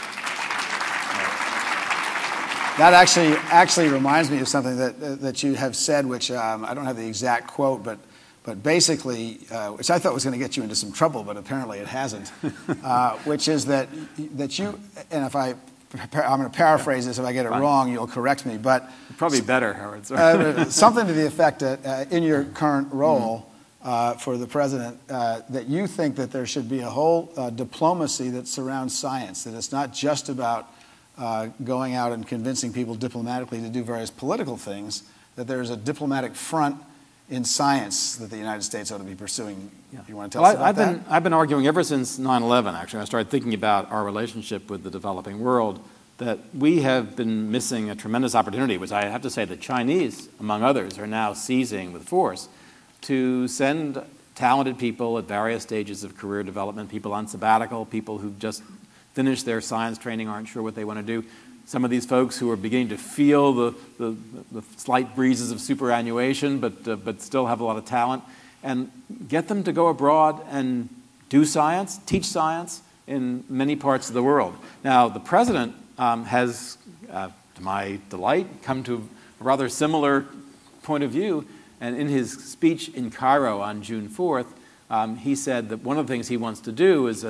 That actually reminds me of something that you have said, which I don't have the exact quote, but basically, which I thought was going to get you into some trouble, but apparently it hasn't. Which is that you, and I'm going to paraphrase this. If I get it wrong, you'll correct me. But probably better, Howard. Something to the effect that in your current role for the president, that you think that there should be a whole diplomacy that surrounds science. That it's not just about going out and convincing people diplomatically to do various political things. That there's a diplomatic front in science that the United States ought to be pursuing. Yeah. You want to tell us about that? I've been arguing ever since 9/11, actually. I started thinking about our relationship with the developing world, that we have been missing a tremendous opportunity, which I have to say the Chinese, among others, are now seizing with force, to send talented people at various stages of career development, people on sabbatical, people who've just finished their science training, aren't sure what they want to do. Some of these folks who are beginning to feel the slight breezes of superannuation, but still have a lot of talent, and get them to go abroad and do science, teach science in many parts of the world. Now, the president has, to my delight, come to a rather similar point of view, and in his speech in Cairo on June 4th, he said that one of the things he wants to do as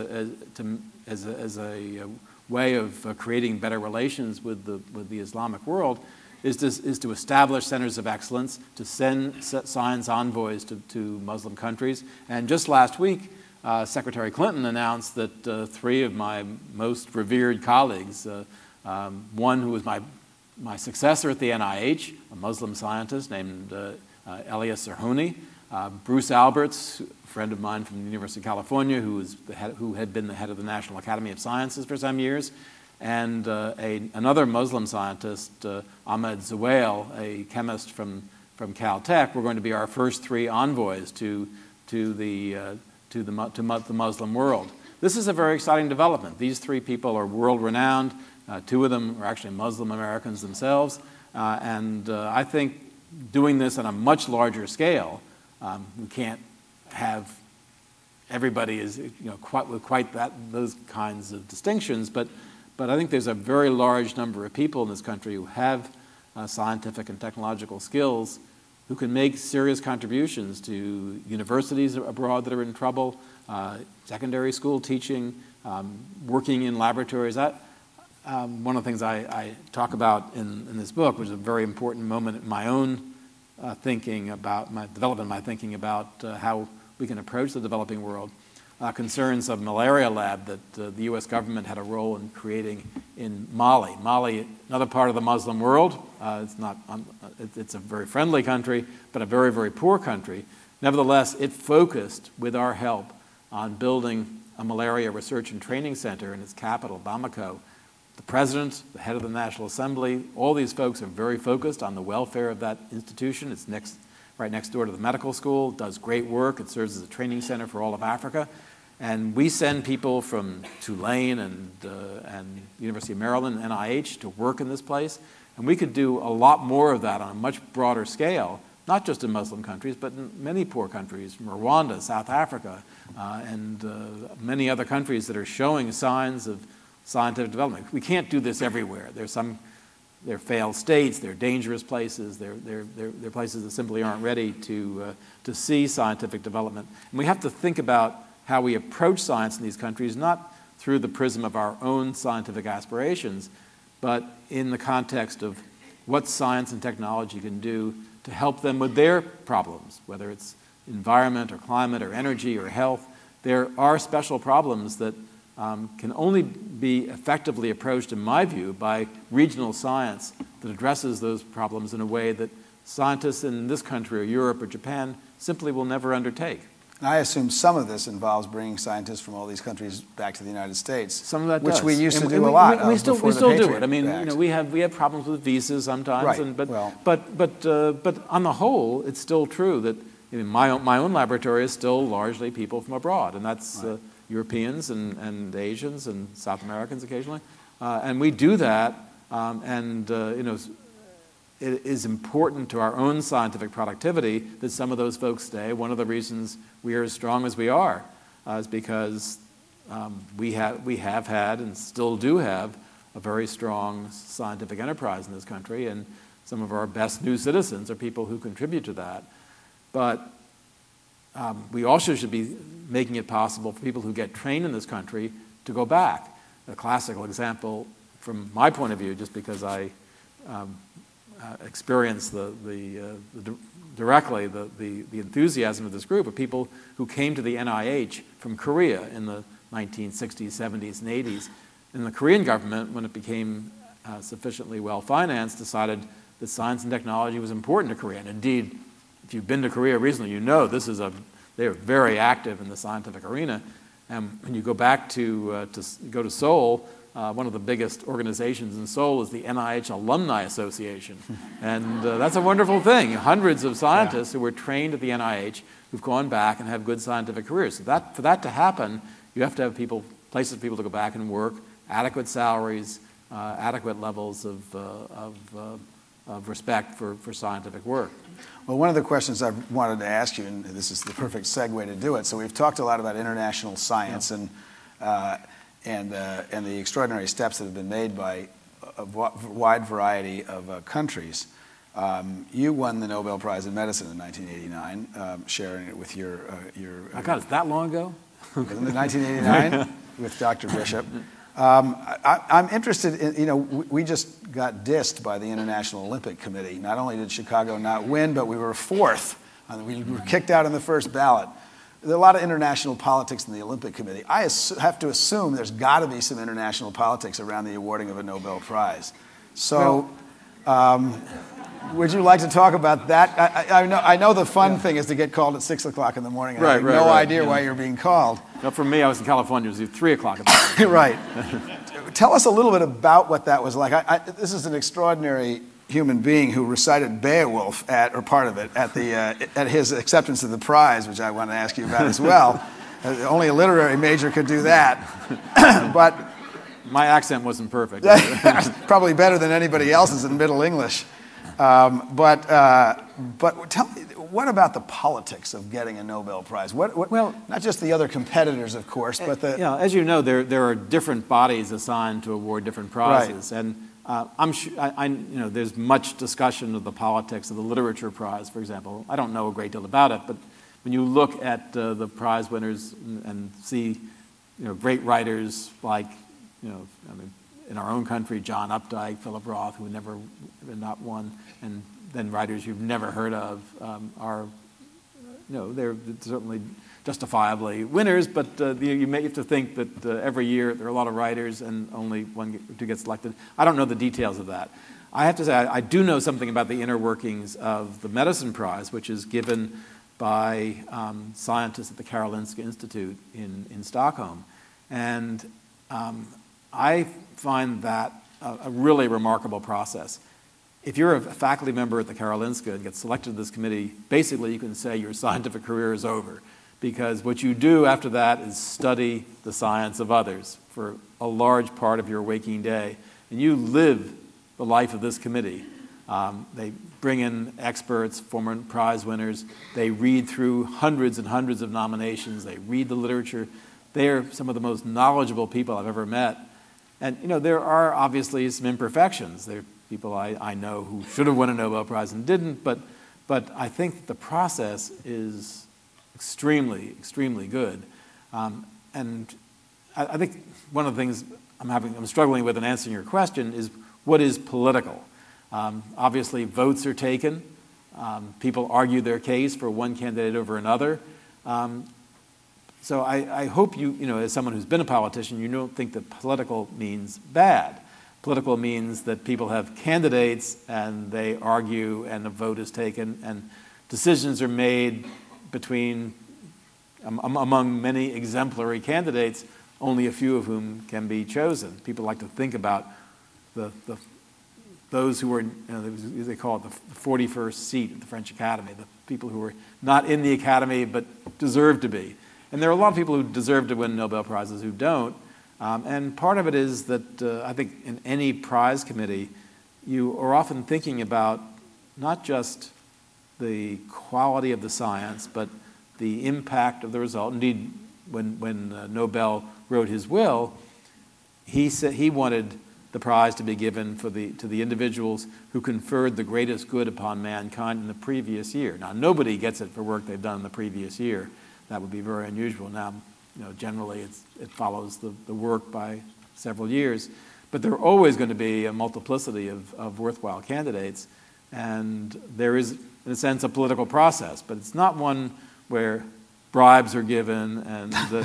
a way of creating better relations with the Islamic world is to establish centers of excellence, to send science envoys to Muslim countries. And just last week, Secretary Clinton announced that three of my most revered colleagues, one who was my successor at the NIH, a Muslim scientist named Elias Zerhouni, Bruce Alberts, a friend of mine from the University of California, who had been the head of the National Academy of Sciences for some years, and another Muslim scientist, Ahmed Zewail, a chemist from Caltech, were going to be our first three envoys to the Muslim world. This is a very exciting development. These three people are world-renowned. Two of them are actually Muslim Americans themselves, and I think doing this on a much larger scale, we can't have everybody with those kinds of distinctions, but I think there's a very large number of people in this country who have scientific and technological skills who can make serious contributions to universities abroad that are in trouble, secondary school teaching, working in laboratories. One of the things I talk about in this book, which is a very important moment in my own thinking about how we can approach the developing world, concerns of malaria lab that the U.S. government had a role in creating in Mali. Mali, another part of the Muslim world. It's a very friendly country, but a very, very poor country. Nevertheless, it focused, with our help, on building a malaria research and training center in its capital, Bamako. The president, the head of the National Assembly, all these folks are very focused on the welfare of that institution. It's right next door to the medical school, does great work. It serves as a training center for all of Africa. And we send people from Tulane and University of Maryland, NIH, to work in this place. And we could do a lot more of that on a much broader scale, not just in Muslim countries, but in many poor countries, Rwanda, South Africa, and many other countries that are showing signs of scientific development. We can't do this everywhere. They're failed states, they're dangerous places, they're places that simply aren't ready to see scientific development. And we have to think about how we approach science in these countries, not through the prism of our own scientific aspirations, but in the context of what science and technology can do to help them with their problems, whether it's environment or climate or energy or health. There are special problems that can only be effectively approached, in my view, by regional science that addresses those problems in a way that scientists in this country or Europe or Japan simply will never undertake. And I assume some of this involves bringing scientists from all these countries back to the United States. Some of that which does. we used to do a lot. We still do it. I mean, Act. we have problems with visas sometimes, Right. but on the whole, it's still true that my own laboratory is still largely people from abroad, and that's right. Europeans and Asians and South Americans occasionally, and we do that, it is important to our own scientific productivity that some of those folks stay. One of the reasons we are as strong as we are is because we have had and still do have a very strong scientific enterprise in this country, and some of our best new citizens are people who contribute to that. But we also should be making it possible for people who get trained in this country to go back. A classical example from my point of view, just because I experienced directly the enthusiasm of this group of people who came to the NIH from Korea in the 1960s, 70s, and 80s. And the Korean government, when it became sufficiently well-financed, decided that science and technology was important to Korea. And indeed, if you've been to Korea recently, you know they are very active in the scientific arena. And when you go back to Seoul, one of the biggest organizations in Seoul is the NIH Alumni Association. And that's a wonderful thing. Hundreds of scientists who were trained at the NIH who've gone back and have good scientific careers. So for that to happen, you have to have places for people to go back and work, adequate salaries, adequate levels of respect for scientific work. Well, one of the questions I've wanted to ask you, and this is the perfect segue to do it. So we've talked a lot about international science and the extraordinary steps that have been made by a wide variety of countries. You won the Nobel Prize in Medicine in 1989, sharing it with your. My God, it's that long ago? Wasn't it 1989 with Dr. Bishop? I'm interested in, we just got dissed by the International Olympic Committee. Not only did Chicago not win, but we were fourth. We were kicked out in the first ballot. There are a lot of international politics in the Olympic Committee. I have to assume there's got to be some international politics around the awarding of a Nobel Prize. So, would you like to talk about that? I know the fun thing is to get called at 6 o'clock in the morning. I have no idea why you're being called. Well, for me, I was in California. It was 3 o'clock. Right. Tell us a little bit about what that was like. This is an extraordinary human being who recited Beowulf part of it at his acceptance of the prize, which I want to ask you about as well. Only a literary major could do that. But my accent wasn't perfect. Probably better than anybody else's in Middle English. But tell me, what about the politics of getting a Nobel Prize? Well, not just the other competitors, of course, but the... as you know, there are different bodies assigned to award different prizes. Right. And I'm sure, there's much discussion of the politics of the Literature Prize, for example. I don't know a great deal about it, but when you look at the prize winners and see, great writers like, in our own country, John Updike, Philip Roth, who never not won, and then writers you've never heard of are, they're certainly justifiably winners, but you may have to think that every year there are a lot of writers and only one or two get selected. I don't know the details of that. I have to say I do know something about the inner workings of the Medicine Prize, which is given by scientists at the Karolinska Institute in Stockholm. And I find that a really remarkable process. If you're a faculty member at the Karolinska and get selected to this committee, basically you can say your scientific career is over, because what you do after that is study the science of others for a large part of your waking day. And you live the life of this committee. They bring in experts, former prize winners. They read through hundreds and hundreds of nominations. They read the literature. They are some of the most knowledgeable people I've ever met. And, there are obviously some imperfections. There are people I know who should have won a Nobel Prize and didn't, but I think the process is extremely, extremely good. And I think one of the things I'm struggling with in answering your question is, what is political? Obviously, votes are taken. People argue their case for one candidate over another. So I hope you, as someone who's been a politician, you don't think that political means bad. Political means that people have candidates and they argue and a vote is taken and decisions are made among many exemplary candidates, only a few of whom can be chosen. People like to think about those who were, they call it the 41st seat at the French Academy, the people who were not in the Academy but deserve to be. And there are a lot of people who deserve to win Nobel Prizes who don't. And part of it is that I think in any prize committee, you are often thinking about not just the quality of the science, but the impact of the result. Indeed, when Nobel wrote his will, he said he wanted the prize to be given to the individuals who conferred the greatest good upon mankind in the previous year. Now, nobody gets it for work they've done in the previous year. That would be very unusual. Now, generally it follows the work by several years, but there are always going to be a multiplicity of worthwhile candidates, and there is, in a sense, a political process, but it's not one where bribes are given and the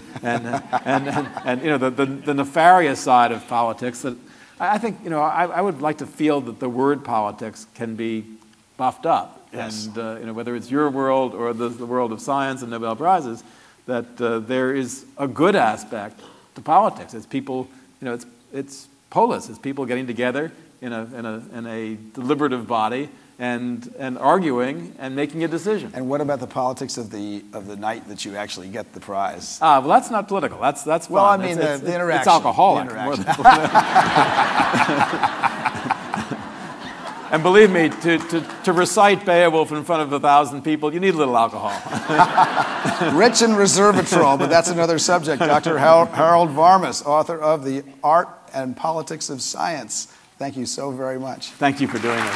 nefarious side of politics. That I think I would like to feel that the word politics can be buffed up. Yes. And whether it's your world or the world of science and Nobel Prizes, that there is a good aspect to politics. It's people, it's polis. It's people getting together in a deliberative body and arguing and making a decision. And what about the politics of the night that you actually get the prize? Well, that's not political. That's fun. Well, I mean, the interaction. It's alcoholic. The More interaction. And believe me, to recite Beowulf in front of 1,000 people, you need a little alcohol. Rich in resveratrol, but that's another subject. Dr. Harold Varmus, author of The Art and Politics of Science. Thank you so very much. Thank you for doing this.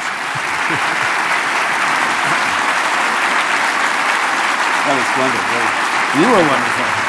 That was splendid. You were wonderful.